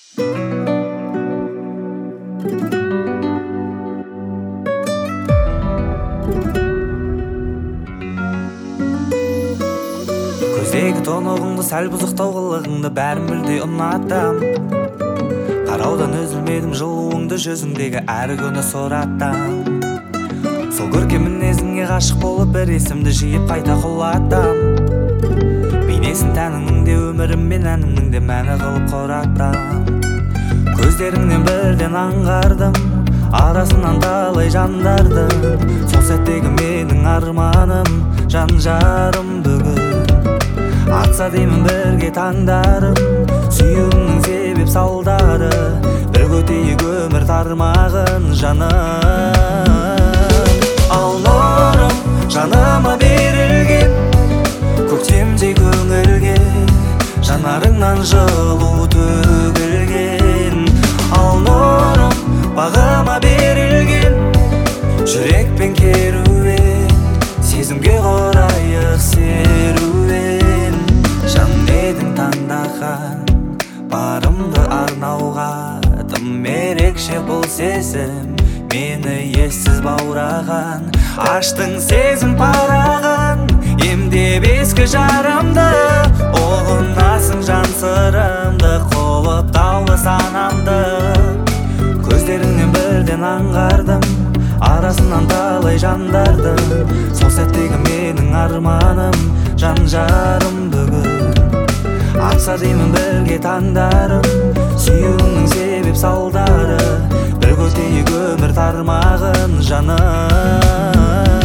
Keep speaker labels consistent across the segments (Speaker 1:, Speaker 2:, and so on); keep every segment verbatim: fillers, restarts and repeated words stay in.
Speaker 1: Көздегі тонығыңды, сәл бұзықтау қылығыңды бәрін білдей ұнатам. Қараудан үзілмедім жылуыңды, жүзіңдегі әр күні сұраттам. Сол көркем мінезіңе ғашық болып бір есімді жиып қайта құлатам. Бейнесін тәніңнің де өмірім мен әнімнің де мәні қылып құраттам. Көздеріңнен бірден аңғардым, арасынан талай жандарды. Сол сәттегі менің арманым, жан жарым бүгін. Атса деймін бірге таңдарым, сүйуімнің себеп салдары. Бір көтейік өмір тармағын жаным. Ал нұрым жаныма берілген, көктемдей көңілге жанарыңнан жылу төгілген. Ал нұрым бағыма берілген, жүрекпен керуен, сезімге құрайық серуен. Жан едің таңдаған, барымды арнауға, тым ерекше бұл сезім, мені ессіз баураған. Аштың сезім парағын, емдеп ескі жарымды, ұғынасың жан сырымды, қолып таулы санамды. Көздеріңнен бірден аңғардым, арасынан талай жандарды. Сол сәттегі менің арманым, жан жарым бүгін. Атса деймін бірге таңдарым, сүйуіңнің себеп салдары. Бір көтейік өмір тармағын жаным.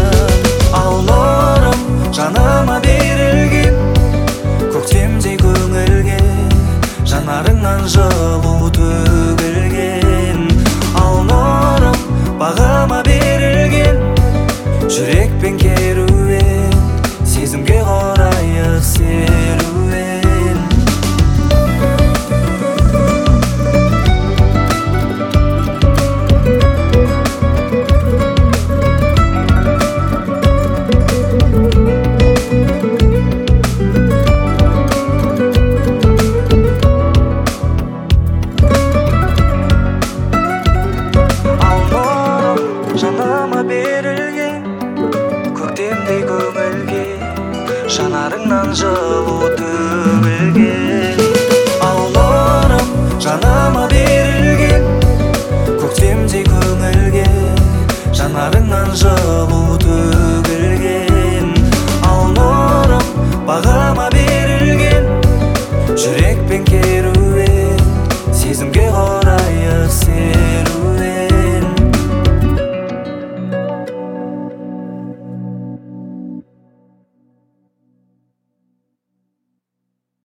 Speaker 1: Ал нұрым жаныма берілген, көктемдей көңілге жанарыңнан жылу төгілген.